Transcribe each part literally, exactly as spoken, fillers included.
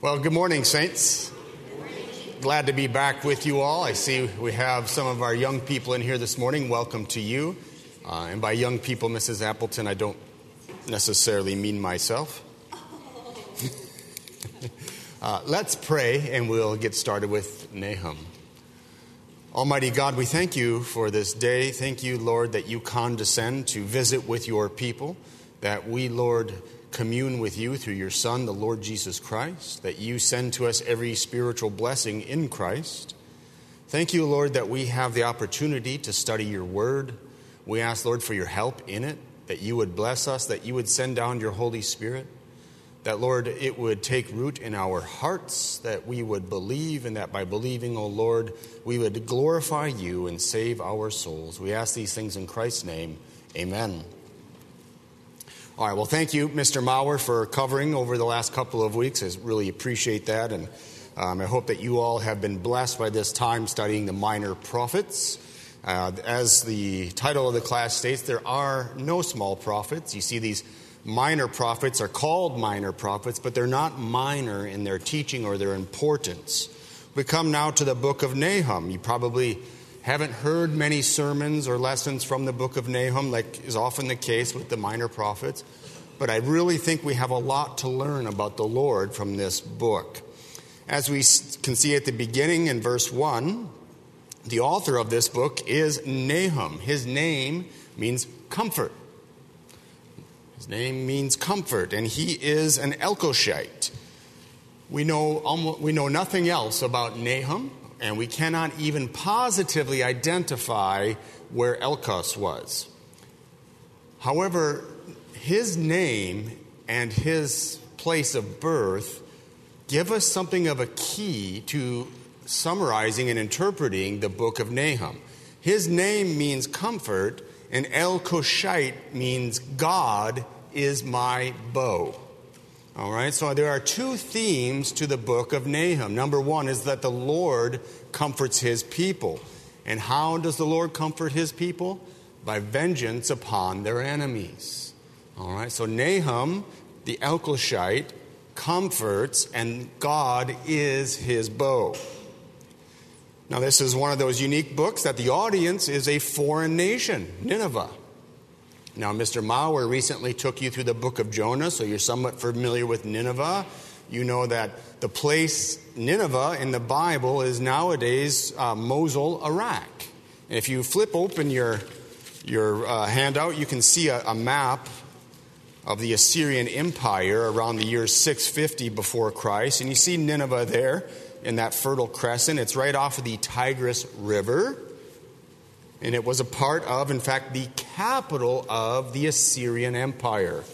Well, good morning, saints. Glad to be back with you all. I see we have some of our young people in here this morning. Welcome to you. Uh, and by young people, Missus Appleton, I don't necessarily mean myself. uh, let's pray, and we'll get started with Nahum. Almighty God, we thank you for this day. Thank you, Lord, that you condescend to visit with your people, that we, Lord, commune with you through your Son, the Lord Jesus Christ, that you send to us every spiritual blessing in Christ. Thank you, Lord, that we have the opportunity to study your word. We ask, Lord, for your help in it, that you would bless us, that you would send down your Holy Spirit, that, Lord, it would take root in our hearts, that we would believe, and that by believing, O Lord, we would glorify you and save our souls. We ask these things in Christ's name. Amen. All right, well, thank you, Mister Mauer, for covering over the last couple of weeks. I really appreciate that, and um, I hope that you all have been blessed by this time studying the minor prophets. Uh, as the title of the class states, there are no small prophets. You see, these minor prophets are called minor prophets, but they're not minor in their teaching or their importance. We come now to the book of Nahum. You probably haven't heard many sermons or lessons from the book of Nahum, like is often the case with the minor prophets. But I really think we have a lot to learn about the Lord from this book. As we can see at the beginning in verse one, the author of this book is Nahum. His name means comfort. His name means comfort, and he is an Elkoshite. We know almost, we know nothing else about Nahum, and we cannot even positively identify where Elkos was. However, his name and his place of birth give us something of a key to summarizing and interpreting the book of Nahum. His name means comfort, and Elkoshite means God is my bow. All right, so there are two themes to the book of Nahum. Number one is that the Lord comforts his people. And how does the Lord comfort his people? By vengeance upon their enemies. All right, so Nahum, the Elkoshite, comforts, and God is his bow. Now, this is one of those unique books that the audience is a foreign nation, Nineveh. Now, Mister Mauer recently took you through the book of Jonah, so you're somewhat familiar with Nineveh. You know that the place Nineveh in the Bible is nowadays uh, Mosul, Iraq. And if you flip open your, your uh, handout, you can see a, a map of the Assyrian Empire around the year six fifty before Christ. And you see Nineveh there in that fertile crescent. It's right off of the Tigris River. And it was a part of, in fact, the capital of the Assyrian Empire.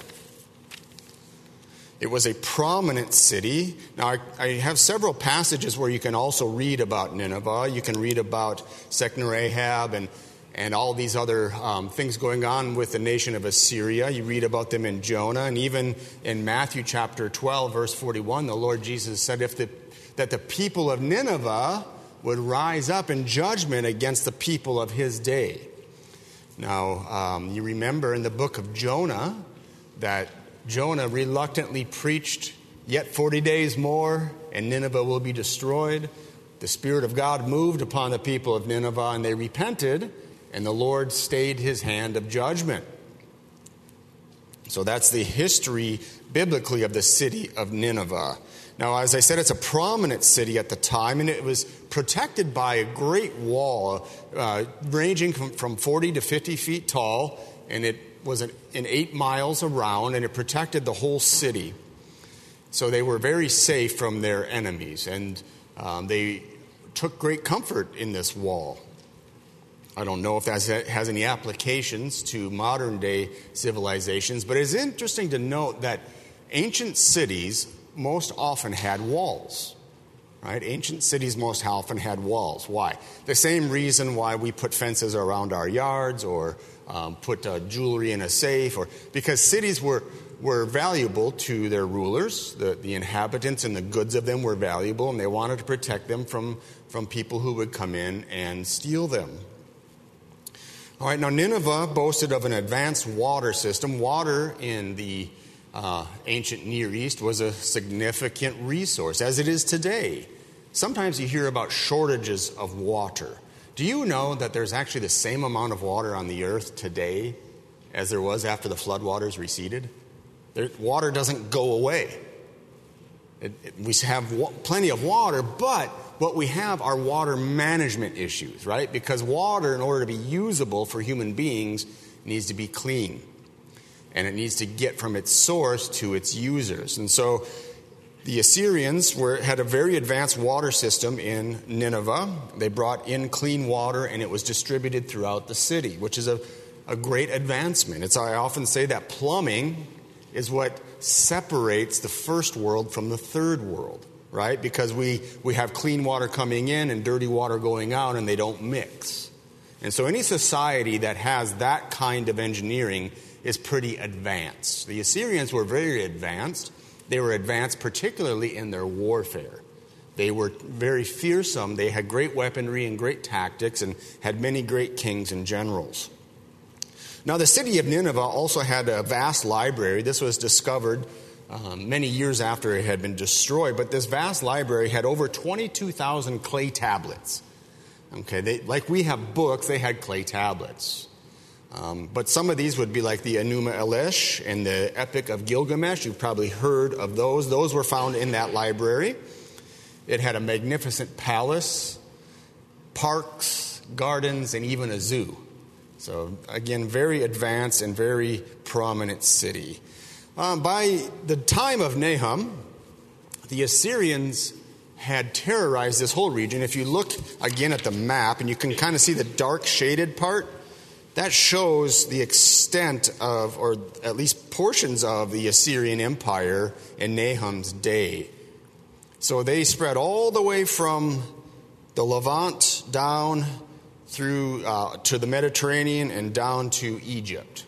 It was a prominent city. Now, I, I have several passages where you can also read about Nineveh. You can read about Sennacherib and, and all these other um, things going on with the nation of Assyria. You read about them in Jonah. And even in Matthew chapter twelve, verse forty-one, the Lord Jesus said if the, that the people of Nineveh would rise up in judgment against the people of his day. Now, um, you remember in the book of Jonah that Jonah reluctantly preached, yet forty days more, and Nineveh will be destroyed. The Spirit of God moved upon the people of Nineveh, and they repented, and the Lord stayed his hand of judgment. So that's the history, biblically, of the city of Nineveh. Now, as I said, it's a prominent city at the time, and it was protected by a great wall uh, ranging from, from forty to fifty feet tall, and it was an, an eight miles around, and it protected the whole city. So they were very safe from their enemies, and um, they took great comfort in this wall. I don't know if that has any applications to modern-day civilizations, but it's interesting to note that ancient cities most often had walls, right? Ancient cities most often had walls. Why? The same reason why we put fences around our yards or um, put uh, jewelry in a safe, or because cities were, were valuable to their rulers. The, the inhabitants and the goods of them were valuable, and they wanted to protect them from, from people who would come in and steal them. All right, now Nineveh boasted of an advanced water system. Water in the uh, ancient Near East was a significant resource, as it is today. Sometimes you hear about shortages of water. Do you know that there's actually the same amount of water on the earth today as there was after the floodwaters receded? There, water doesn't go away. It, it, we have wa- plenty of water, but what we have are water management issues, right? Because water, in order to be usable for human beings, needs to be clean. And it needs to get from its source to its users. And so the Assyrians were, had a very advanced water system in Nineveh. They brought in clean water, and it was distributed throughout the city, which is a, a great advancement. It's, I often say that plumbing is what separates the first world from the third world, right? Because we, we have clean water coming in and dirty water going out, and they don't mix. And so any society that has that kind of engineering is pretty advanced. The Assyrians were very advanced. They were advanced particularly in their warfare. They were very fearsome. They had great weaponry and great tactics and had many great kings and generals. Now, the city of Nineveh also had a vast library. This was discovered um, many years after it had been destroyed. But this vast library had over twenty-two thousand clay tablets. Okay, they, like we have books, they had clay tablets. Um, but some of these would be like the Enuma Elish and the Epic of Gilgamesh. You've probably heard of those. Those were found in that library. It had a magnificent palace, parks, gardens, and even a zoo. So, again, very advanced and very prominent city. Um, by the time of Nahum, the Assyrians had terrorized this whole region. If you look again at the map, and you can kind of see the dark shaded part, that shows the extent of, or at least portions of, the Assyrian Empire in Nahum's day. So they spread all the way from the Levant down through uh, to the Mediterranean and down to Egypt.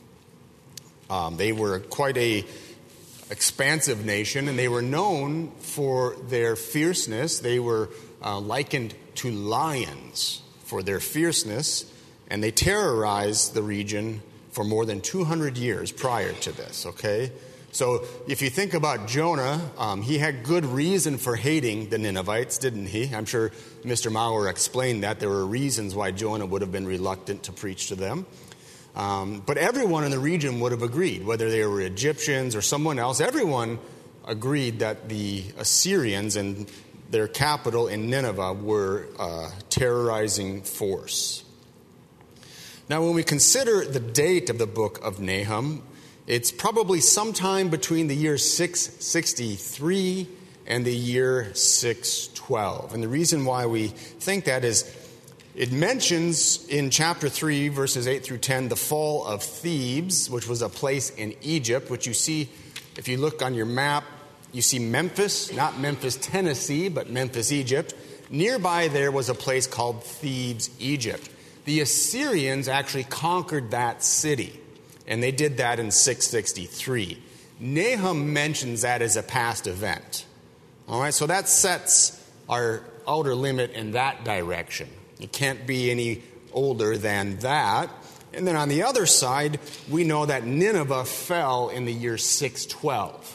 Um, they were quite a expansive nation, and they were known for their fierceness. They were uh, likened to lions for their fierceness, and they terrorized the region for more than two hundred years prior to this, okay? So if you think about Jonah, um, he had good reason for hating the Ninevites, didn't he? I'm sure Mister Maurer explained that. There were reasons why Jonah would have been reluctant to preach to them. Um, but everyone in the region would have agreed, whether they were Egyptians or someone else, everyone agreed that the Assyrians and their capital in Nineveh were a terrorizing force. Now, when we consider the date of the book of Nahum, it's probably sometime between the year six sixty-three and the year six twelve. And the reason why we think that is it mentions in chapter three, verses eight through ten, the fall of Thebes, which was a place in Egypt, which you see, if you look on your map, you see Memphis, not Memphis, Tennessee, but Memphis, Egypt. Nearby there was a place called Thebes, Egypt. The Assyrians actually conquered that city, and they did that in six sixty-three. Nahum mentions that as a past event. All right, so that sets our outer limit in that direction. It can't be any older than that. And then on the other side, we know that Nineveh fell in the year six twelve.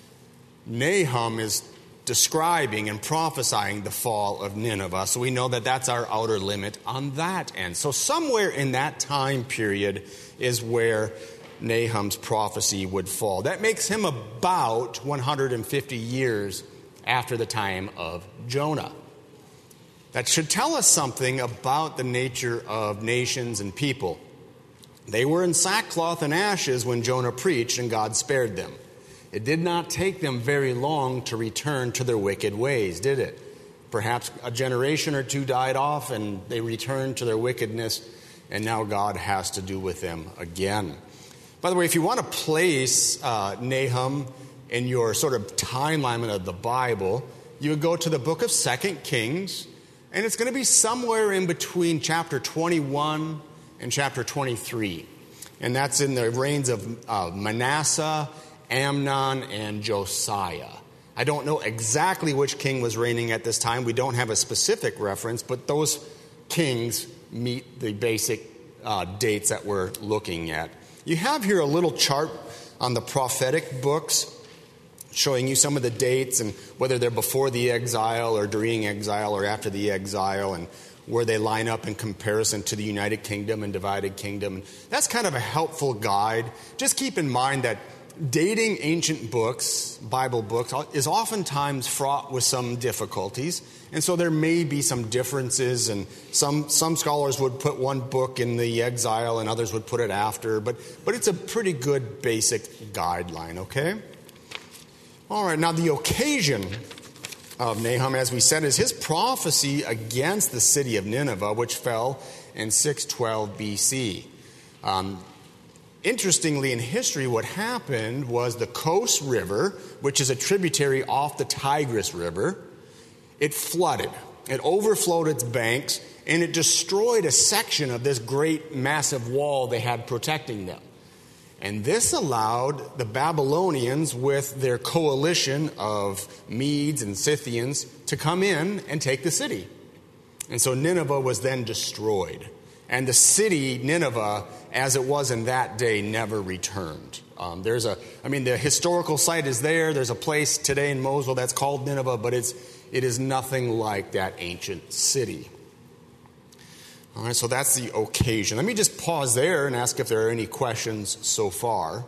Nahum is describing and prophesying the fall of Nineveh, so we know that that's our outer limit on that end. So somewhere in that time period is where Nahum's prophecy would fall. That makes him about one hundred fifty years after the time of Jonah. That should tell us something about the nature of nations and people. They were in sackcloth and ashes when Jonah preached, and God spared them. It did not take them very long to return to their wicked ways, did it? Perhaps a generation or two died off, and they returned to their wickedness, and now God has to do with them again. By the way, if you want to place uh, Nahum in your sort of timeline of the Bible, you would go to the book of Second Kings, and it's going to be somewhere in between chapter twenty-one and chapter twenty-three. And that's in the reigns of uh, Manasseh, Amnon, and Josiah. I don't know exactly which king was reigning at this time. We don't have a specific reference, but those kings meet the basic uh, dates that we're looking at. You have here a little chart on the prophetic books, showing you some of the dates and whether they're before the exile or during exile or after the exile, and where they line up in comparison to the United Kingdom and divided kingdom. That's kind of a helpful guide. Just keep in mind that dating ancient books, Bible books, is oftentimes fraught with some difficulties. And so there may be some differences, and some some scholars would put one book in the exile and others would put it after. But, but it's a pretty good basic guideline, okay? All right, now the occasion of Nahum, as we said, is his prophecy against the city of Nineveh, which fell in six twelve B C. Um, interestingly, in history, what happened was the Kos River, which is a tributary off the Tigris River, it flooded. It overflowed its banks, and it destroyed a section of this great, massive wall they had protecting them. And this allowed the Babylonians, with their coalition of Medes and Scythians, to come in and take the city. And so Nineveh was then destroyed. And the city, Nineveh, as it was in that day, never returned. Um, there's a, I mean, the historical site is there. There's a place today in Mosul that's called Nineveh, but it's, it is nothing like that ancient city. All right, so that's the occasion. Let me just pause there and ask if there are any questions so far.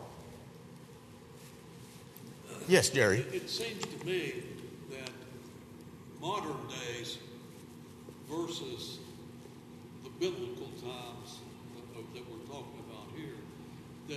Yes, Jerry. It, it seems to me that modern days versus the biblical times that, that we're talking about here, that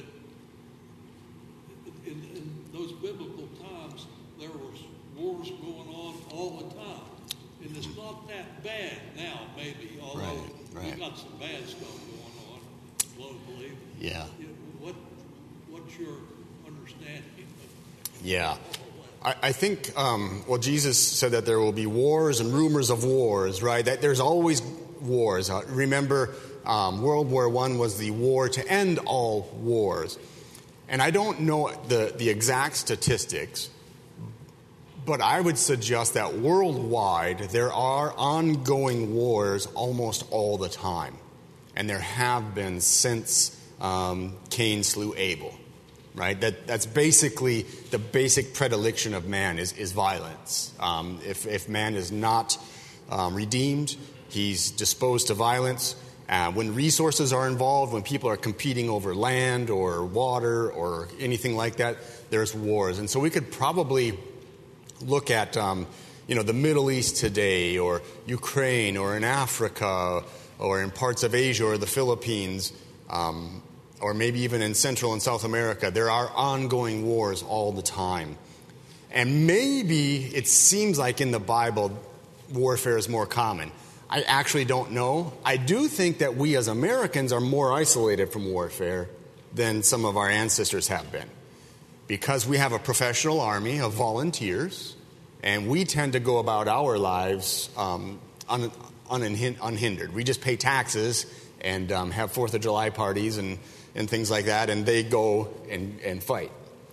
in, in those biblical times there was wars going on all the time. And it's not that bad now, maybe, although right, right. we've got some bad stuff going on globally. Yeah. What, what's your understanding of Yeah. I, I think, um, well, Jesus said that there will be wars and rumors of wars, right? That there's always wars. Uh, remember, um, World War One was the war to end all wars. And I don't know the, the exact statistics, but I would suggest that worldwide there are ongoing wars almost all the time. And there have been since um, Cain slew Abel, right? That, that's basically the basic predilection of man is, is violence. Um, if, if man is not um, redeemed, he's disposed to violence. Uh, when resources are involved, when people are competing over land or water or anything like that, there's wars. And so we could probably look at, um, you know, the Middle East today, or Ukraine, or in Africa, or in parts of Asia, or the Philippines, um, or maybe even in Central and South America. There are ongoing wars all the time. And maybe it seems like in the Bible, warfare is more common. I actually don't know. I do think that we as Americans are more isolated from warfare than some of our ancestors have been, because we have a professional army of volunteers, and we tend to go about our lives um, un, un, unhindered. We just pay taxes and um, have Fourth of July parties and, and things like that, and they go and, and fight.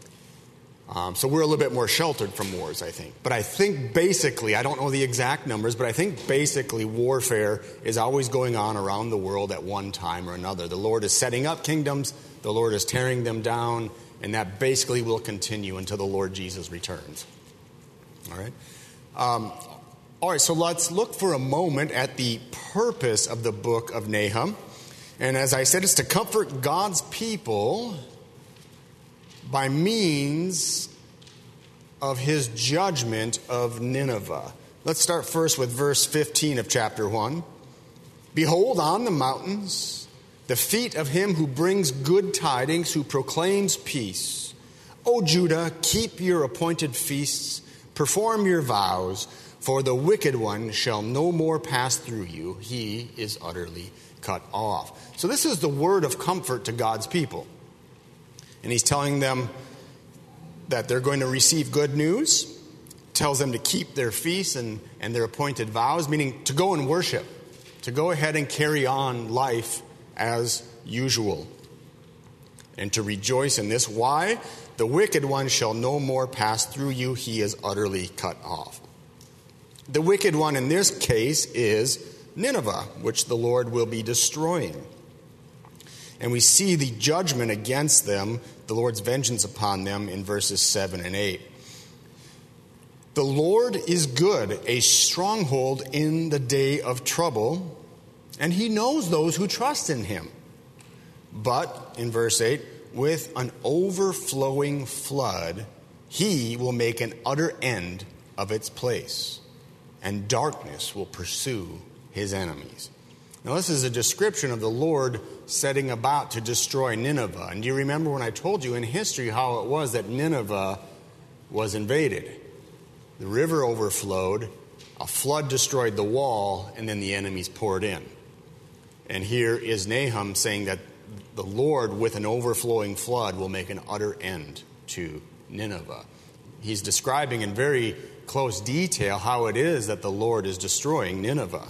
Um, so we're a little bit more sheltered from wars, I think. But I think basically, I don't know the exact numbers, but I think basically warfare is always going on around the world at one time or another. The Lord is setting up kingdoms, the Lord is tearing them down, and that basically will continue until the Lord Jesus returns. All right? Um, all right, so let's look for a moment at the purpose of the book of Nahum. And as I said, it's to comfort God's people by means of his judgment of Nineveh. Let's start first with verse fifteen of chapter one. Behold, on the mountains, the feet of him who brings good tidings, who proclaims peace. O Judah, keep your appointed feasts, perform your vows, for the wicked one shall no more pass through you. He is utterly cut off. So this is the word of comfort to God's people. And he's telling them that they're going to receive good news, tells them to keep their feasts and, and their appointed vows, meaning to go and worship, to go ahead and carry on life as usual, and to rejoice in this. Why? The wicked one shall no more pass through you. He is utterly cut off. The wicked one in this case is Nineveh, which the Lord will be destroying. And we see the judgment against them, the Lord's vengeance upon them, in verses seven and eight. The Lord is good, a stronghold in the day of trouble, and he knows those who trust in him. But, in verse eight, with an overflowing flood, he will make an utter end of its place, and darkness will pursue his enemies. Now, this is a description of the Lord setting about to destroy Nineveh. And do you remember when I told you in history how it was that Nineveh was invaded? The river overflowed, a flood destroyed the wall, and then the enemies poured in. And here is Nahum saying that the Lord, with an overflowing flood, will make an utter end to Nineveh. He's describing in very close detail how it is that the Lord is destroying Nineveh.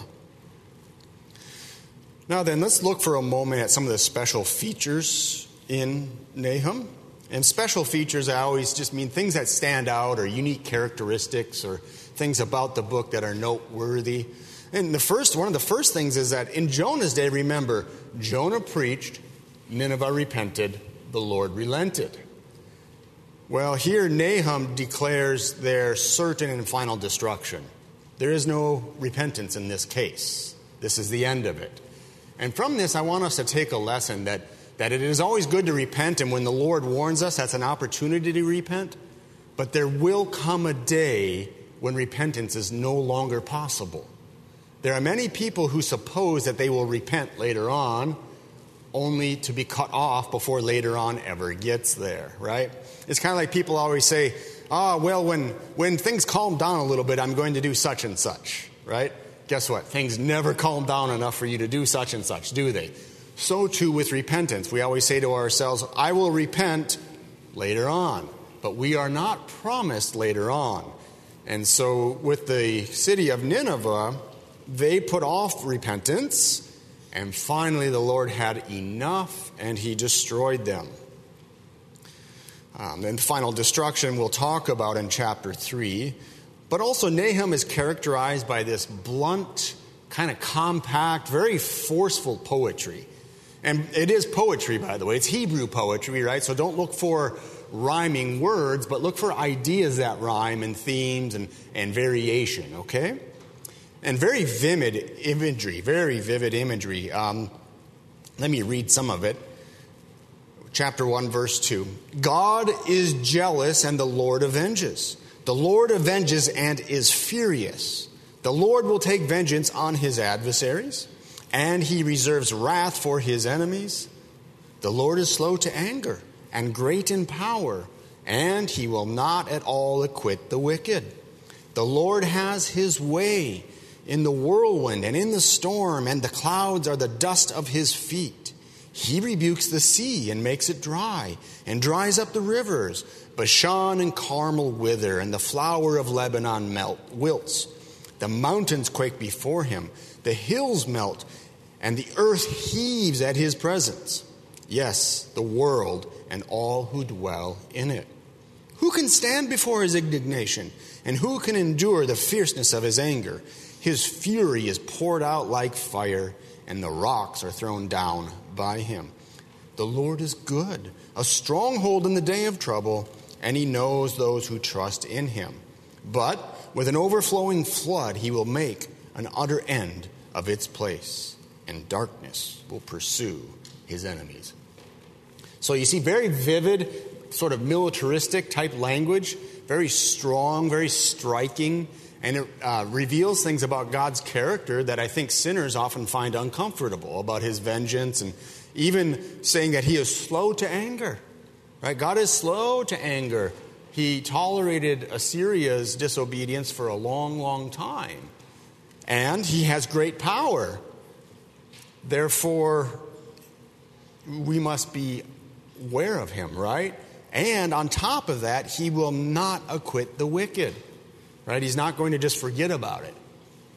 Now then, let's look for a moment at some of the special features in Nahum. And special features, I always just mean things that stand out or unique characteristics or things about the book that are noteworthy. And the first, one of the first things is that in Jonah's day, remember, Jonah preached, Nineveh repented, the Lord relented. Well, here Nahum declares their certain and final destruction. There is no repentance in this case. This is the end of it. And from this, I want us to take a lesson that, that it is always good to repent, and when the Lord warns us, that's an opportunity to repent. But there will come a day when repentance is no longer possible. There are many people who suppose that they will repent later on, only to be cut off before later on ever gets there, right? It's kind of like people always say, ah, well, when, when things calm down a little bit, I'm going to do such and such, right? Guess what? Things never calm down enough for you to do such and such, do they? So too with repentance. We always say to ourselves, I will repent later on. But we are not promised later on. And so with the city of Nineveh, they put off repentance, and finally the Lord had enough, and he destroyed them. Um, and final destruction we'll talk about in chapter three. But also Nahum is characterized by this blunt, kind of compact, very forceful poetry. And it is poetry, by the way. It's Hebrew poetry, right? So don't look for rhyming words, but look for ideas that rhyme and themes and, and variation, okay? And very vivid imagery, very vivid imagery. Um, let me read some of it. Chapter one, verse two. God is jealous and the Lord avenges. The Lord avenges and is furious. The Lord will take vengeance on his adversaries, and he reserves wrath for his enemies. The Lord is slow to anger and great in power, and he will not at all acquit the wicked. The Lord has his way in the whirlwind and in the storm, and the clouds are the dust of his feet. He rebukes the sea and makes it dry, and dries up the rivers. Bashan and Carmel wither, and the flower of Lebanon melt, wilts. The mountains quake before him, the hills melt, and the earth heaves at his presence. Yes, the world and all who dwell in it. Who can stand before his indignation, and who can endure the fierceness of his anger? His fury is poured out like fire, and the rocks are thrown down by him. The Lord is good, a stronghold in the day of trouble, and he knows those who trust in him. But with an overflowing flood, he will make an utter end of its place, and darkness will pursue his enemies. So you see, very vivid, sort of militaristic type language, very strong, very striking, and it uh, reveals things about God's character that I think sinners often find uncomfortable, about his vengeance, and even saying that he is slow to anger. Right? God is slow to anger. He tolerated Assyria's disobedience for a long, long time. And he has great power. Therefore, we must be aware of him, right? And on top of that, he will not acquit the wicked. Right? He's not going to just forget about it.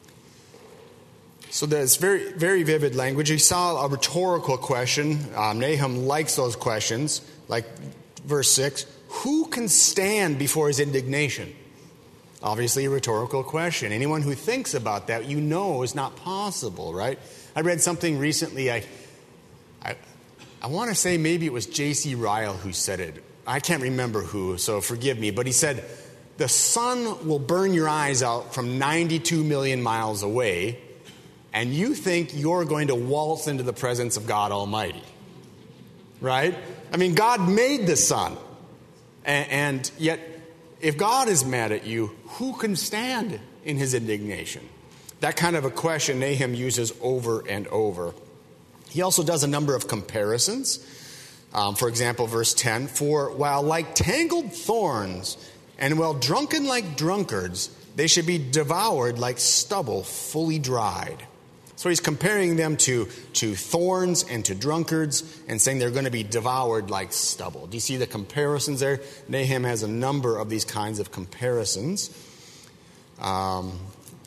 So that's very, very vivid language. You saw a rhetorical question. Um, Nahum likes those questions, like verse six. Who can stand before his indignation? Obviously a rhetorical question. Anyone who thinks about that, you know is not possible, right? I read something recently. I, I I want to say maybe it was J C Ryle who said it. I can't remember who, so forgive me. But he said, the sun will burn your eyes out from ninety-two million miles away, and you think you're going to waltz into the presence of God Almighty. Right? I mean, God made the sun. And, and yet, if God is mad at you, who can stand in his indignation? That kind of a question Nahum uses over and over. He also does a number of comparisons. Um, for example, verse ten, for while like tangled thorns and while drunken like drunkards, they should be devoured like stubble fully dried. So he's comparing them to, to thorns and to drunkards and saying they're going to be devoured like stubble. Do you see the comparisons there? Nahum has a number of these kinds of comparisons. Um,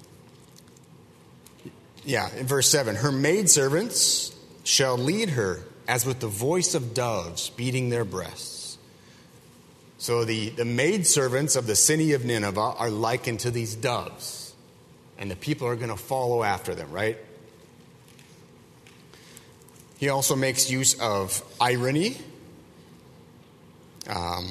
yeah, in verse seven, her maidservants shall lead her as with the voice of doves beating their breasts. So the, the maidservants of the city of Nineveh are likened to these doves. And the people are going to follow after them, right? He also makes use of irony. Um,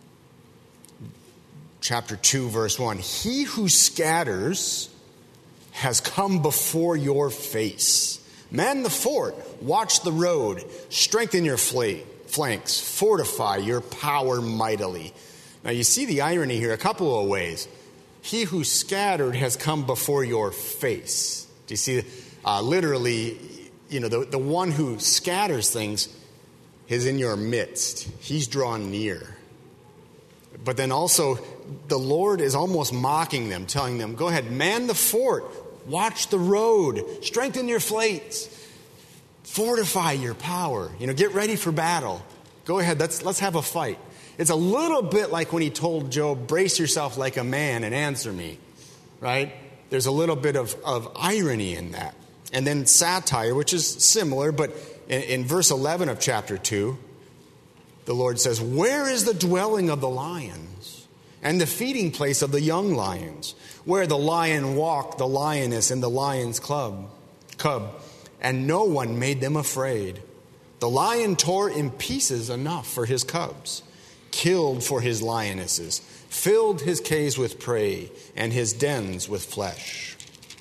chapter two, verse one. He who scatters has come before your face. Man the fort, watch the road, strengthen your flanks, fortify your power mightily. Now you see the irony here a couple of ways. He who scattered has come before your face. Do you see? Uh, literally, you know, the, the one who scatters things is in your midst. He's drawn near. But then also, the Lord is almost mocking them, telling them, go ahead, man the fort. Watch the road. Strengthen your flanks. Fortify your power. You know, get ready for battle. Go ahead. Let's let's have a fight. It's a little bit like when he told Job, brace yourself like a man and answer me. Right? There's a little bit of, of irony in that. And then satire, which is similar, but in, in verse eleven of chapter two, the Lord says, where is the dwelling of the lions and the feeding place of the young lions? Where the lion walked, the lioness and the lion's club, cub, and no one made them afraid. The lion tore in pieces enough for his cubs, killed for his lionesses, filled his caves with prey, and his dens with flesh.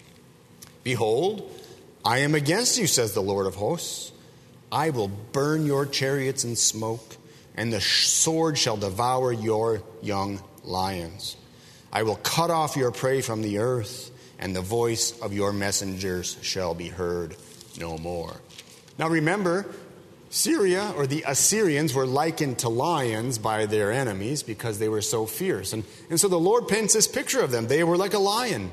Behold, I am against you, says the Lord of hosts. I will burn your chariots in smoke, and the sword shall devour your young lions. I will cut off your prey from the earth, and the voice of your messengers shall be heard no more. Now remember, Syria, or the Assyrians, were likened to lions by their enemies because they were so fierce. And, and so the Lord paints this picture of them. They were like a lion.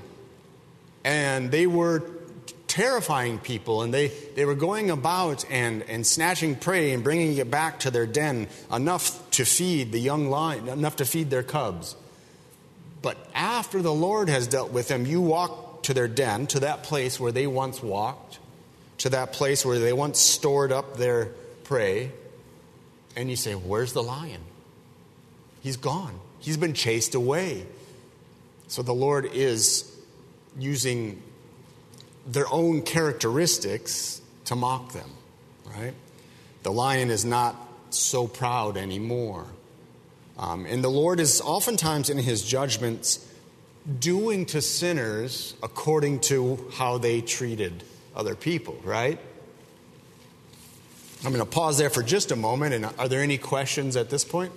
And they were terrifying people. And they, they were going about and, and snatching prey and bringing it back to their den, enough to feed the young lion, enough to feed their cubs. But after the Lord has dealt with them, you walk to their den, to that place where they once walked, to that place where they once stored up their prey, and you say, where's the lion? He's gone. He's been chased away. So the Lord is using their own characteristics to mock them, right? The lion is not so proud anymore. Um, and the Lord is oftentimes in his judgments doing to sinners according to how they treated other people, right? I'm going to pause there for just a moment. And are there any questions at this point?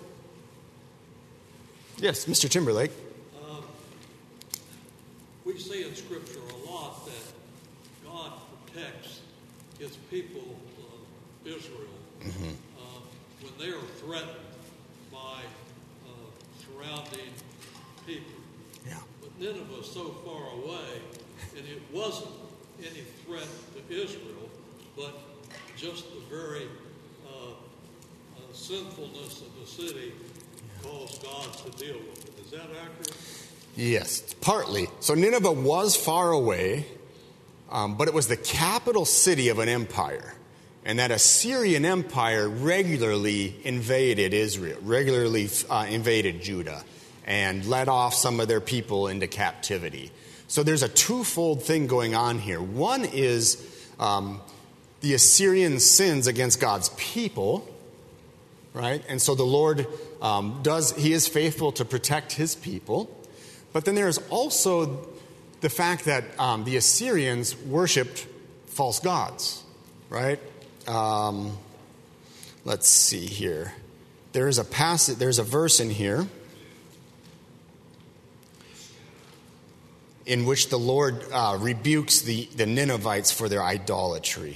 Yes, Mister Timberlake. Um, we see in Scripture a lot that God protects his people of Israel mm-hmm. uh, when they are threatened by surrounding people. Yeah. But Nineveh is so far away, and it wasn't any threat to Israel, but just the very uh, uh, sinfulness of the city yeah. caused God to deal with it. Is that accurate? Yes, partly. So Nineveh was far away, um, but it was the capital city of an empire. And that Assyrian Empire regularly invaded Israel, regularly uh, invaded Judah, and led off some of their people into captivity. So there's a twofold thing going on here. One is um, the Assyrian sins against God's people, right? And so the Lord um, does, he is faithful to protect his people. But then there is also the fact that um, the Assyrians worshipped false gods, right? Um, let's see here. There is a passage, there's a verse in here in which the Lord uh, rebukes the, the Ninevites for their idolatry.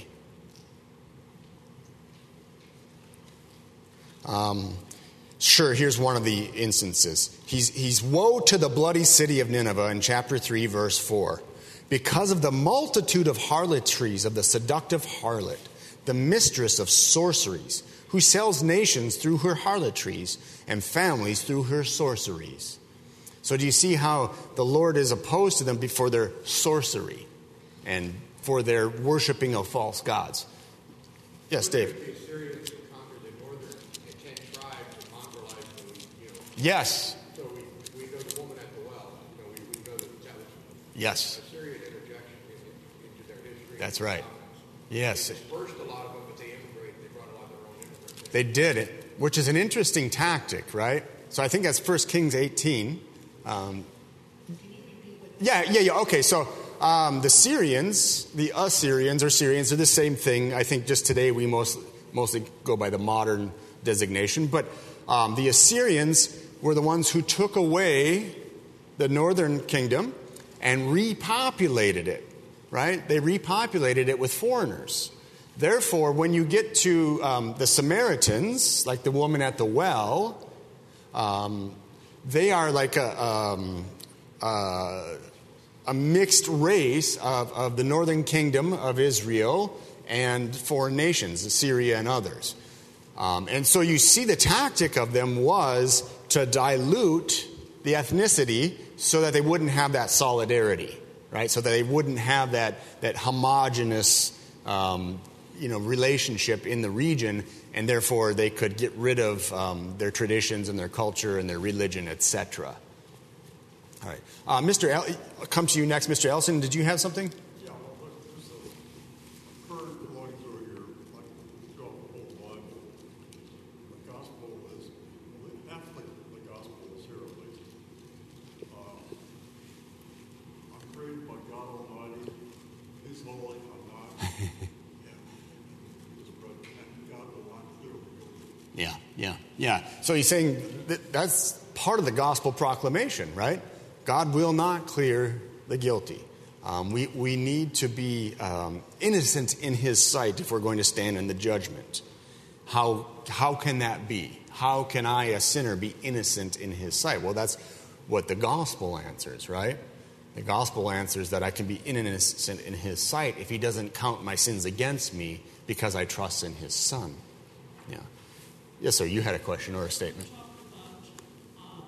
Um, sure, here's one of the instances. He's, he's woe to the bloody city of Nineveh in chapter three, verse four. Because of the multitude of harlotries of the seductive harlot, the mistress of sorceries, who sells nations through her harlotries and families through her sorceries. So do you see how the Lord is opposed to them for their sorcery and for their worshiping of false gods? Yes, Dave. Yes. So we, we know the woman at the well. You know, we, we know that that was yes. Assyrian interjection into, into their history. That's right. Yes. They dispersed a lot of them, but they immigrated. They brought a lot of their own immigrants. They did it, which is an interesting tactic, right? So I think that's First Kings eighteen. Um, yeah, yeah, yeah. Okay, so um, the Syrians, the Assyrians or Syrians are the same thing. I think just today we most, mostly go by the modern designation. But um, the Assyrians were the ones who took away the northern kingdom and repopulated it, right? They repopulated it with foreigners. Therefore, when you get to um, the Samaritans, like the woman at the well, um, they are like a, um, uh, a mixed race of, of the northern kingdom of Israel and foreign nations, Assyria and others. Um, and so you see the tactic of them was to dilute the ethnicity so that they wouldn't have that solidarity, right? So that they wouldn't have that, that homogenous um, you know, relationship in the region, and therefore they could get rid of um, their traditions and their culture and their religion, et cetera. All right. Uh, Mister El- I'll come to you next. Mister Ellison, did you have something? Yeah, well, just a current going through here, like throughout the whole Bible, the gospel is, half the, the gospel is here at least. Uh, I'm created by God Almighty. He's holy, I'm not. Yeah, yeah, yeah. So he's saying that that's part of the gospel proclamation, right? God will not clear the guilty. Um, we, we need to be um, innocent in his sight if we're going to stand in the judgment. How, how can that be? How can I, a sinner, be innocent in his sight? Well, that's what the gospel answers, right? The gospel answers that I can be innocent in his sight if he doesn't count my sins against me because I trust in his Son. Yeah. Yes, sir. You had a question or a statement. Talk about um,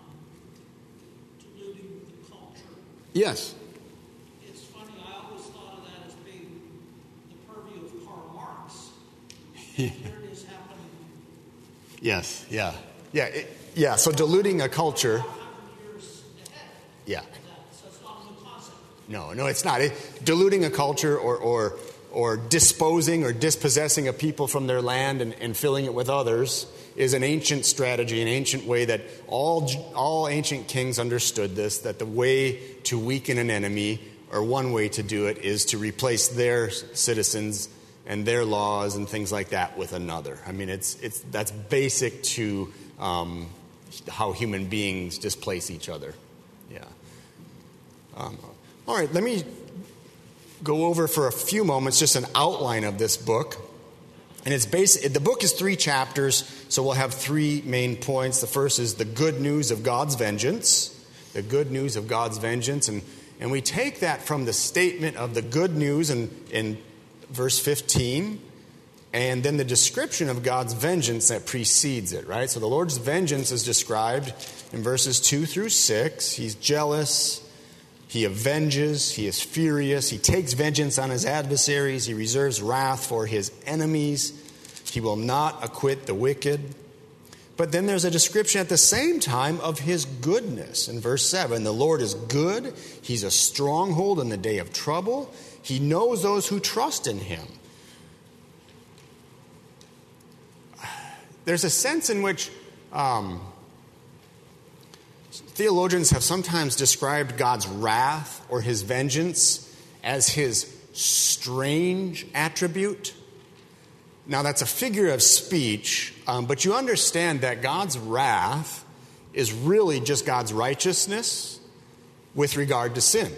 diluting the culture. Yes. It's funny, I always thought of that as being the purview of Karl Marx. And here it is happening. Yes. Yeah. Yeah. It, yeah. So diluting a culture. one hundred years ahead. Yeah. So it's not a new concept. No, no, it's not. It, diluting a culture or, or or disposing or dispossessing a people from their land and, and filling it with others is an ancient strategy, an ancient way that all all ancient kings understood this, that the way to weaken an enemy, or one way to do it, is to replace their citizens and their laws and things like that with another. I mean, it's it's that's basic to um, how human beings displace each other. Yeah. Um, all right, let me go over for a few moments just an outline of this book. And it's basic. The book is three chapters, so we'll have three main points. The first is the good news of God's vengeance. The good news of God's vengeance. And, and we take that from the statement of the good news in, in verse fifteen, and then the description of God's vengeance that precedes it, right? So the Lord's vengeance is described in verses two through six. He's jealous. He avenges, he is furious, he takes vengeance on his adversaries, he reserves wrath for his enemies, he will not acquit the wicked. But then there's a description at the same time of his goodness. In verse seven, the Lord is good, he's a stronghold in the day of trouble, he knows those who trust in him. there's a sense in which um, theologians have sometimes described God's wrath or his vengeance as his strange attribute. Now, that's a figure of speech, um, but you understand that God's wrath is really just God's righteousness with regard to sin.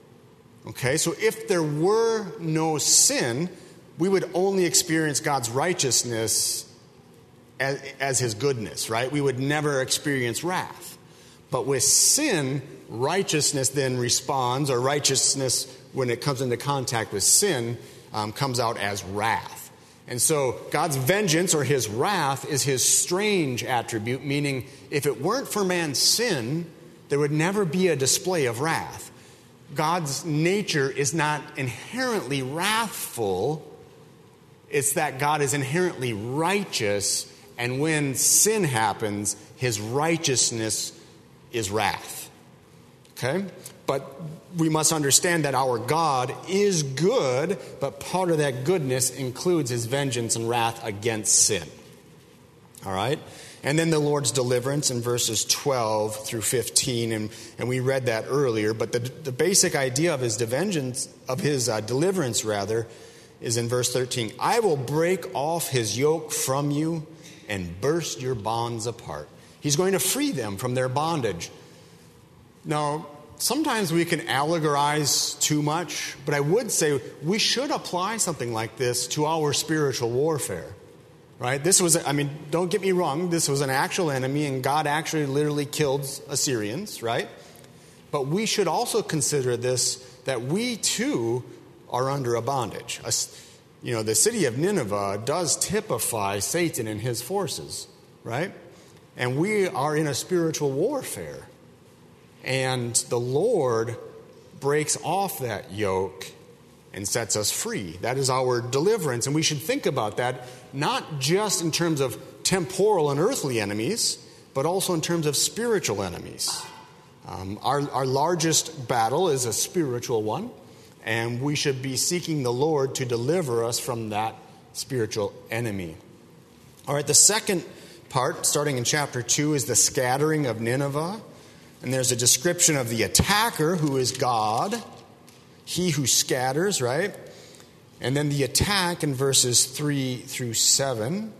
Okay, so if there were no sin, we would only experience God's righteousness as, as his goodness, right? We would never experience wrath. But with sin, righteousness then responds, or righteousness, when it comes into contact with sin, um, comes out as wrath. And so God's vengeance or his wrath is his strange attribute, meaning if it weren't for man's sin, there would never be a display of wrath. God's nature is not inherently wrathful. It's that God is inherently righteous, and when sin happens, his righteousness is wrath. Okay? But we must understand that our God is good, but part of that goodness includes his vengeance and wrath against sin. All right? And then the Lord's deliverance in verses twelve through fifteen, and, and we read that earlier. But the, the basic idea of his vengeance, of his uh, deliverance rather, is in verse thirteen. I will break off his yoke from you and burst your bonds apart. He's going to free them from their bondage. Now, sometimes we can allegorize too much, but I would say we should apply something like this to our spiritual warfare. Right? This was, I mean, don't get me wrong, this was an actual enemy, and God actually literally killed Assyrians, right? But we should also consider this, that we too are under a bondage. A, you know, the city of Nineveh does typify Satan and his forces, right? And we are in a spiritual warfare. And the Lord breaks off that yoke and sets us free. That is our deliverance. And we should think about that not just in terms of temporal and earthly enemies, but also in terms of spiritual enemies. Um, our, our largest battle is a spiritual one, and we should be seeking the Lord to deliver us from that spiritual enemy. All right, the second part, starting in chapter two, is the scattering of Nineveh. And there's a description of the attacker, who is God, he who scatters, right? And then the attack in verses three through seven.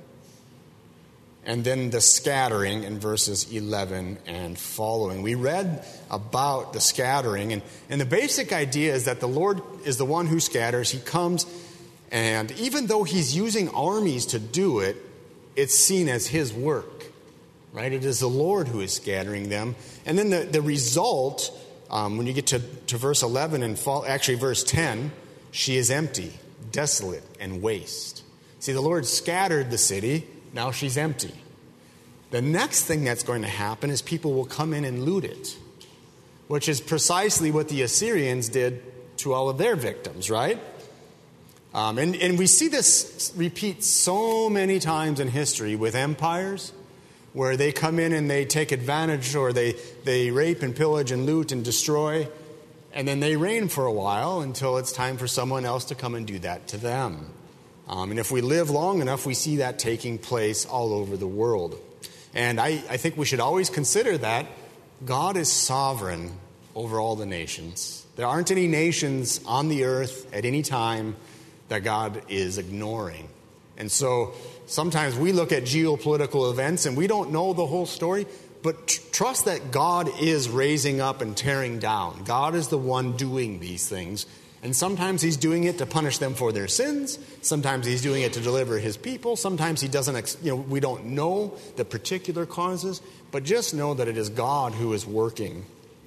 And then the scattering in verses eleven and following. We read about the scattering. And, and the basic idea is that the Lord is the one who scatters. He comes, and even though he's using armies to do it, it's seen as his work. Right? It is the Lord who is scattering them. And then the, the result, um, when you get to, to verse eleven and fall, actually verse ten, she is empty, desolate, and waste. See, the Lord scattered the city. Now she's empty. The next thing that's going to happen is people will come in and loot it, which is precisely what the Assyrians did to all of their victims, right? Um, and, and we see this repeat so many times in history with empires, where they come in and they take advantage, or they, they rape and pillage and loot and destroy, and then they reign for a while until it's time for someone else to come and do that to them. Um, and if we live long enough, we see that taking place all over the world. And I, I think we should always consider that God is sovereign over all the nations. There aren't any nations on the earth at any time that God is ignoring. And so sometimes we look at geopolitical events and we don't know the whole story, but tr- trust that God is raising up and tearing down. God is the one doing these things. And sometimes he's doing it to punish them for their sins. Sometimes he's doing it to deliver his people. Sometimes he doesn't, ex- you know, we don't know the particular causes, but just know that it is God who is working.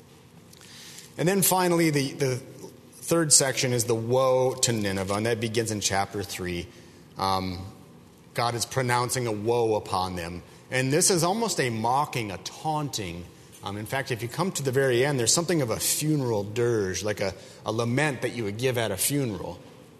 And then finally, the, the third section is the woe to Nineveh, and that begins in chapter three. Um, God is pronouncing a woe upon them. And this is almost a mocking, a taunting. Um, in fact, if you come to the very end, there's something of a funeral dirge, like a, a lament that you would give at a funeral.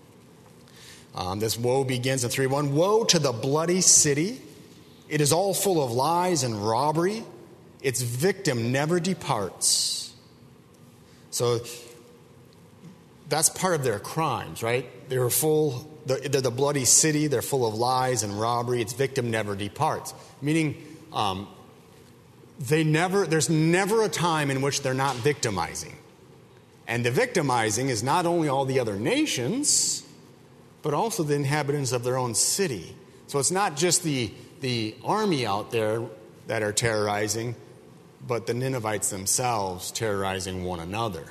Um, this woe begins in three one. Woe to the bloody city. It is all full of lies and robbery. Its victim never departs. So that's part of their crimes, right? They were full they're the bloody city. They're full of lies and robbery. Its victim never departs. Meaning, um, they never. There's never a time in which they're not victimizing. And the victimizing is not only all the other nations, but also the inhabitants of their own city. So it's not just the, the army out there that are terrorizing, but the Ninevites themselves terrorizing one another.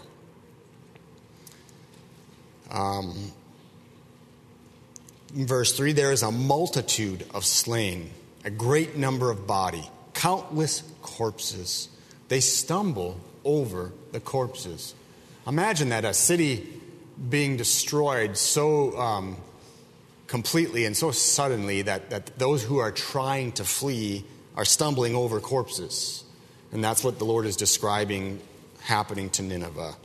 Um, in verse three, there is a multitude of slain, a great number of body, countless corpses. They stumble over the corpses. Imagine that, a city being destroyed so um, completely and so suddenly that, that those who are trying to flee are stumbling over corpses. And that's what the Lord is describing happening to Nineveh.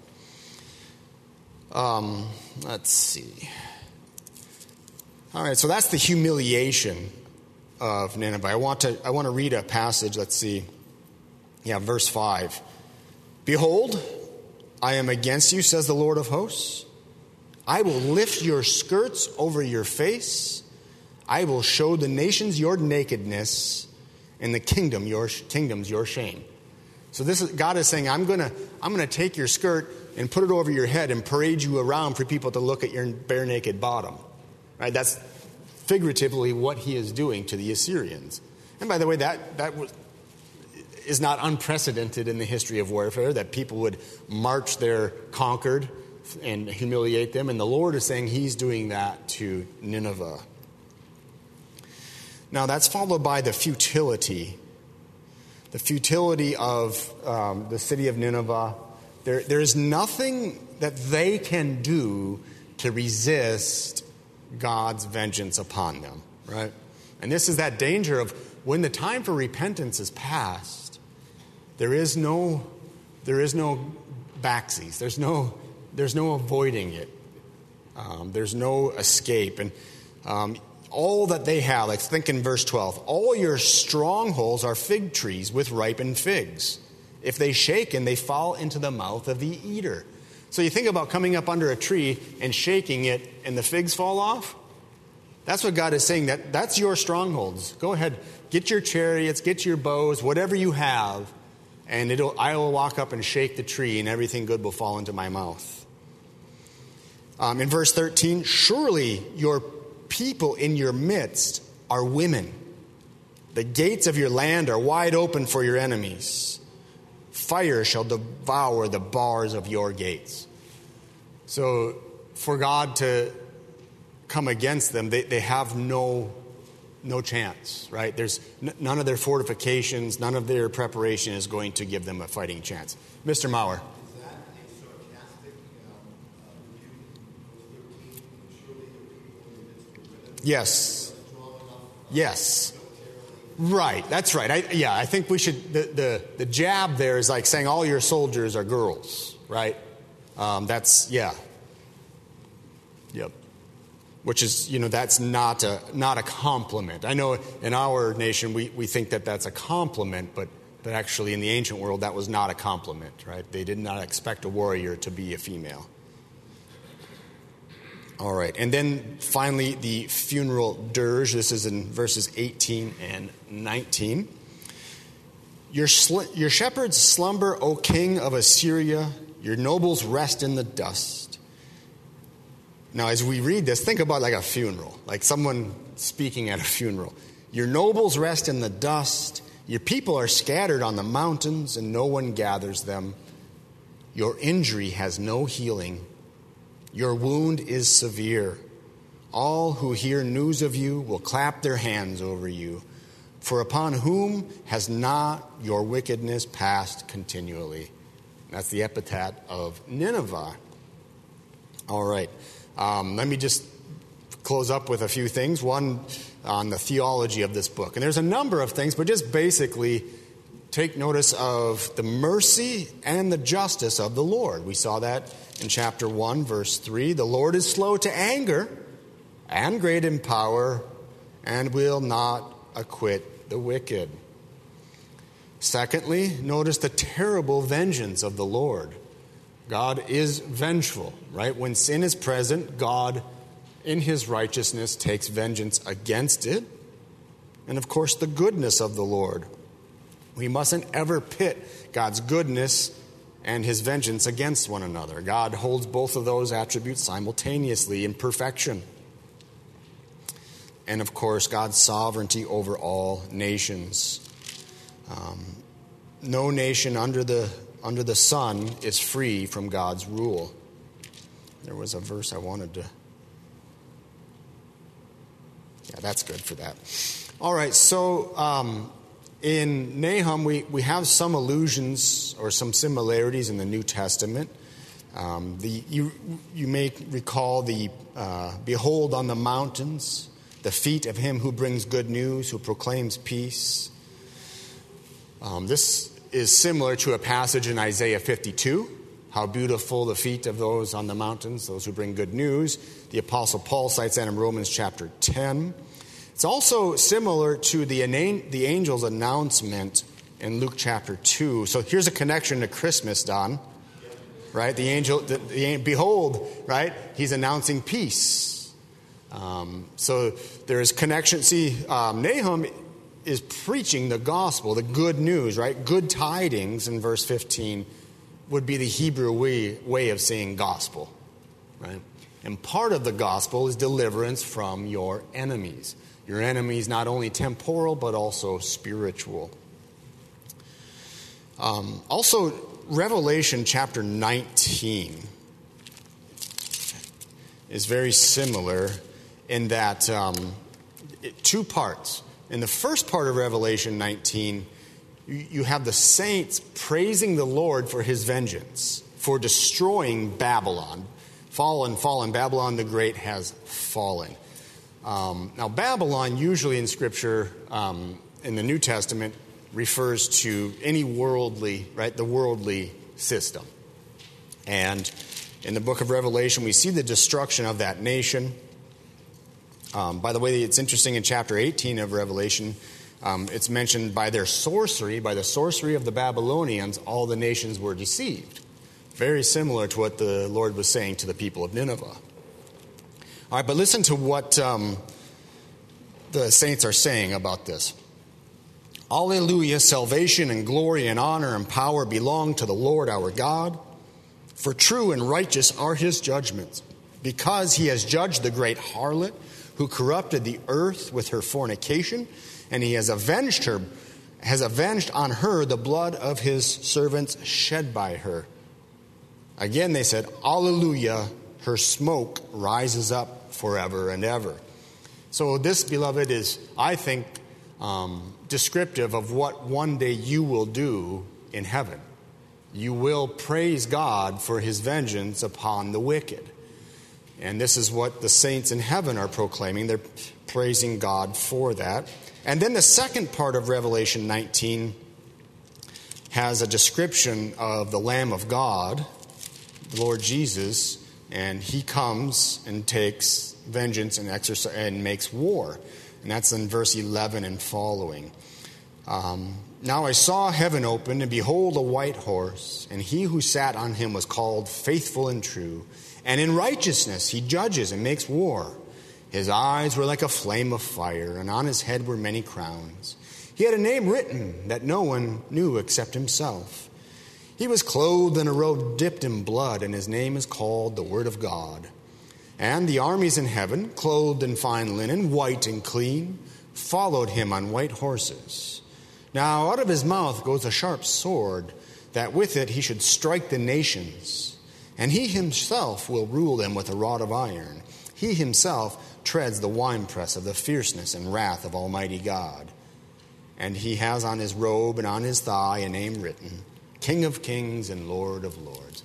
Um, let's see. All right, so that's the humiliation of Nineveh. I want to I want to read a passage. Let's see. Yeah, verse five. Behold, I am against you, says the Lord of hosts. I will lift your skirts over your face. I will show the nations your nakedness, and the kingdom your kingdoms your shame. So this is God is saying, I'm gonna I'm gonna take your skirt and put it over your head and parade you around for people to look at your bare naked bottom. Right? That's figuratively what he is doing to the Assyrians. And by the way, that that was, is not unprecedented in the history of warfare, that people would march their conquered and humiliate them. And the Lord is saying he's doing that to Nineveh. Now that's followed by the futility. The futility of um, the city of Nineveh. There, there is nothing that they can do to resist God's vengeance upon them, right? And this is that danger of when the time for repentance is past, there is no, there is no backsies. There's no, there's no avoiding it. Um, there's no escape. And um, all that they have, like think in verse twelve, all your strongholds are fig trees with ripened figs. If they shaken, they fall into the mouth of the eater. So you think about coming up under a tree and shaking it and the figs fall off? That's what God is saying. That that's your strongholds. Go ahead, get your chariots, get your bows, whatever you have, and it'll, I will walk up and shake the tree and everything good will fall into my mouth. Um, in verse thirteen, surely your people in your midst are women. The gates of your land are wide open for your enemies. Fire shall devour the bars of your gates. So for God to come against them, they, they have no, no chance, right? There's n- none of their fortifications, none of their preparation is going to give them a fighting chance. Mister Maurer. Is that a sarcastic um, uh, review of thirteen? Surely the people in the midst of women. Yes. Yes. Right, that's right. I, yeah, I think we should, the, the, the jab there is like saying all your soldiers are girls, right? Um, that's, yeah. Yep. Which is, you know, that's not a, not a compliment. I know in our nation we, we think that that's a compliment, but, but actually in the ancient world that was not a compliment, right? They did not expect a warrior to be a female. All right, and then finally the funeral dirge. This is in verses eighteen and nineteen. Your, sl- your shepherds slumber, O king of Assyria. Your nobles rest in the dust. Now, as we read this, think about like a funeral, like someone speaking at a funeral. Your nobles rest in the dust. Your people are scattered on the mountains, and no one gathers them. Your injury has no healing. Your wound is severe. All who hear news of you will clap their hands over you. For upon whom has not your wickedness passed continually? That's the epithet of Nineveh. All right. Um, let me just close up with a few things. One, on the theology of this book. And there's a number of things, but just basically take notice of the mercy and the justice of the Lord. We saw that in chapter one, verse three. The Lord is slow to anger and great in power and will not acquit the wicked. Secondly, notice the terrible vengeance of the Lord. God is vengeful, right? When sin is present, God in his righteousness, takes vengeance against it. And of course, the goodness of the Lord. We mustn't ever pit God's goodness and his vengeance against one another. God holds both of those attributes simultaneously in perfection. And of course, God's sovereignty over all nations. Um, no nation under the under the sun is free from God's rule. There was a verse I wanted to... Yeah, that's good for that. All right, so um, in Nahum, we, we have some allusions or some similarities in the New Testament. Um, the you you may recall the uh, behold on the mountains, the feet of him who brings good news, who proclaims peace. Um, this is similar to a passage in Isaiah fifty-two. How beautiful the feet of those on the mountains, those who bring good news. The Apostle Paul cites that in Romans chapter ten. It's also similar to the, the angel's announcement in Luke chapter two. So here's a connection to Christmas, Don. Right? The angel, the, the, behold, right? He's announcing peace. Um, so there's connection. See, um, Nahum is preaching the gospel, the good news, right? Good tidings in verse fifteen would be the Hebrew way, way of saying gospel, right? And part of the gospel is deliverance from your enemies. Your enemies not only temporal, but also spiritual. Um, also, Revelation chapter nineteen is very similar in that um, it, two parts. In the first part of Revelation nineteen, you, you have the saints praising the Lord for his vengeance, for destroying Babylon. Fallen, fallen, Babylon the Great has fallen. Um, now, Babylon usually in Scripture, um, in the New Testament, refers to any worldly, right, the worldly system. And in the book of Revelation, we see the destruction of that nation. Um, by the way, it's interesting in chapter eighteen of Revelation, um, it's mentioned by their sorcery, by the sorcery of the Babylonians, all the nations were deceived. Very similar to what the Lord was saying to the people of Nineveh. All right, but listen to what um, the saints are saying about this. Alleluia, salvation and glory and honor and power belong to the Lord our God. For true and righteous are his judgments, because he has judged the great harlot who corrupted the earth with her fornication, and he has avenged her, has avenged on her the blood of his servants shed by her. Again they said, Alleluia, her smoke rises up forever and ever. So this, beloved, is, I think, um, descriptive of what one day you will do in heaven. You will praise God for his vengeance upon the wicked. And this is what the saints in heaven are proclaiming. They're praising God for that. And then the second part of Revelation nineteen has a description of the Lamb of God, the Lord Jesus, and he comes and takes vengeance and exercise and makes war. And that's in verse eleven and following. Um, now I saw heaven open, and behold, a white horse, and he who sat on him was called Faithful and True. And in righteousness he judges and makes war. His eyes were like a flame of fire, and on his head were many crowns. He had a name written that no one knew except himself. He was clothed in a robe dipped in blood, and his name is called the Word of God. And the armies in heaven, clothed in fine linen, white and clean, followed him on white horses. Now out of his mouth goes a sharp sword, that with it he should strike the nations. And he himself will rule them with a rod of iron. He himself treads the winepress of the fierceness and wrath of Almighty God. And he has on his robe and on his thigh a name written, King of Kings and Lord of Lords.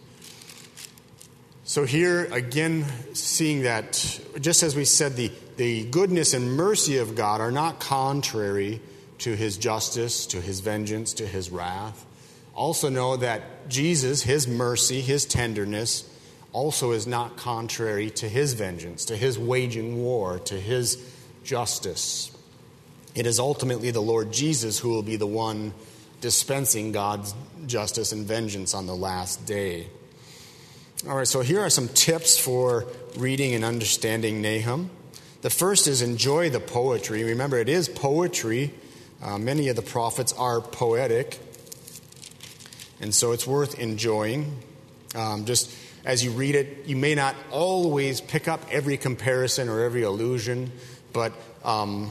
So here again, seeing that, just as we said, the, the goodness and mercy of God are not contrary to his justice, to his vengeance, to his wrath. Also know that Jesus, his mercy, his tenderness, also is not contrary to his vengeance, to his waging war, to his justice. It is ultimately the Lord Jesus who will be the one dispensing God's justice and vengeance on the last day. All right, so here are some tips for reading and understanding Nahum. The first is enjoy the poetry. Remember, it is poetry. Uh, many of the prophets are poetic. And so it's worth enjoying. Um, just as you read it, you may not always pick up every comparison or every allusion, but um,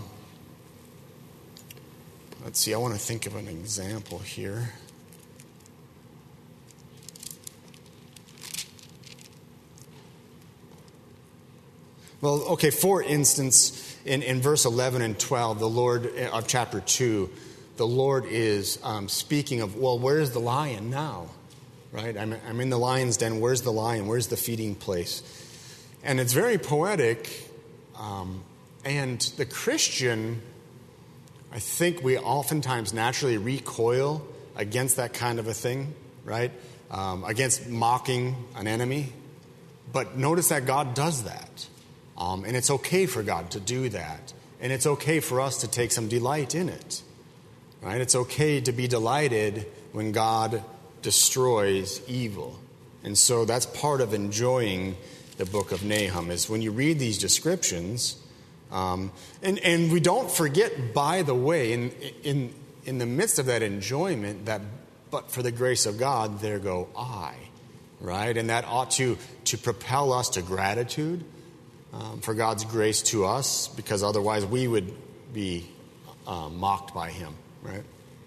let's see, I want to think of an example here. Well, okay, for instance, in, in verse eleven and twelve, the Lord, of chapter two, the Lord is um, speaking of, well, where's the lion now? Right? I'm, I'm in the lion's den. Where's the lion? Where's the feeding place? And it's very poetic. Um, and the Christian, I think we oftentimes naturally recoil against that kind of a thing, right? Um, against mocking an enemy. But notice that God does that. Um, and it's okay for God to do that. And it's okay for us to take some delight in it. Right? It's okay to be delighted when God destroys evil. And so that's part of enjoying the book of Nahum, is when you read these descriptions. Um, and, and we don't forget, by the way, in, in, in the midst of that enjoyment, that but for the grace of God, there go I. Right? And that ought to, to propel us to gratitude. Um, for God's grace to us, because otherwise we would be um, mocked by him, right?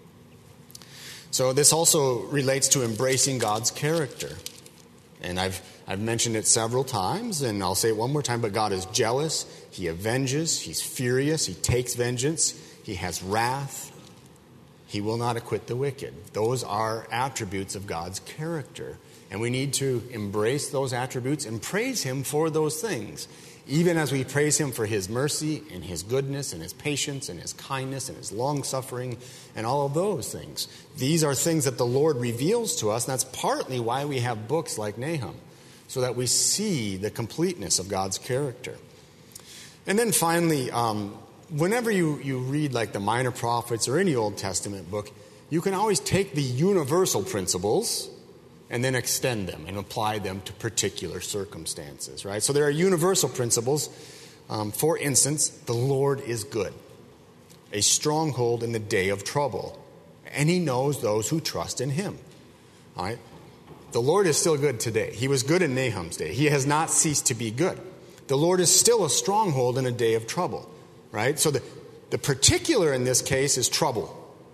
So this also relates to embracing God's character. And I've I've mentioned it several times, and I'll say it one more time, but God is jealous, he avenges, he's furious, he takes vengeance, he has wrath, he will not acquit the wicked. Those are attributes of God's character. And we need to embrace those attributes and praise him for those things. Even as we praise him for his mercy and his goodness and his patience and his kindness and his long-suffering and all of those things. These are things that the Lord reveals to us, and that's partly why we have books like Nahum, so that we see the completeness of God's character. And then finally, um, whenever you, you read like the Minor Prophets or any Old Testament book, you can always take the universal principles and then extend them and apply them to particular circumstances, right? So there are universal principles. Um, for instance, the Lord is good, a stronghold in the day of trouble, and he knows those who trust in him. All right? The Lord is still good today. He was good in Nahum's day. He has not ceased to be good. The Lord is still a stronghold in a day of trouble, right? So the, the particular in this case is trouble.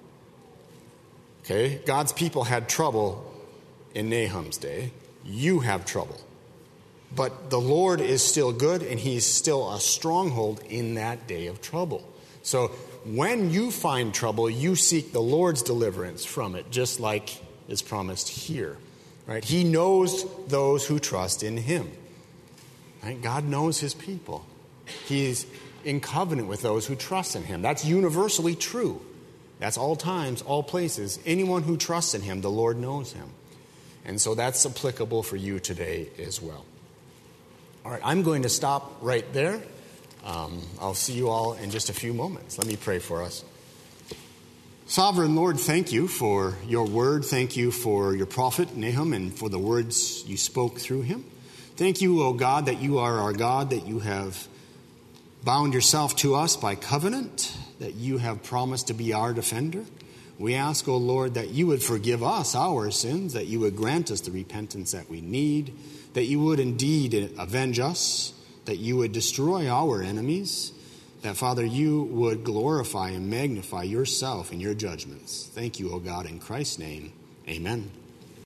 Okay? God's people had trouble in Nahum's day. You have trouble. But the Lord is still good, and he's still a stronghold in that day of trouble. So when you find trouble, you seek the Lord's deliverance from it, just like is promised here. Right? He knows those who trust in him. Right? God knows his people. He's in covenant with those who trust in him. That's universally true. That's all times, all places. Anyone who trusts in him, the Lord knows him. And so that's applicable for you today as well. All right, I'm going to stop right there. Um, I'll see you all in just a few moments. Let me pray for us. Sovereign Lord, thank you for your word. Thank you for your prophet, Nahum, and for the words you spoke through him. Thank you, O God, that you are our God, that you have bound yourself to us by covenant, that you have promised to be our defender. We ask, O Lord, that you would forgive us our sins, that you would grant us the repentance that we need, that you would indeed avenge us, that you would destroy our enemies, that, Father, you would glorify and magnify yourself in your judgments. Thank you, O God, in Christ's name. Amen.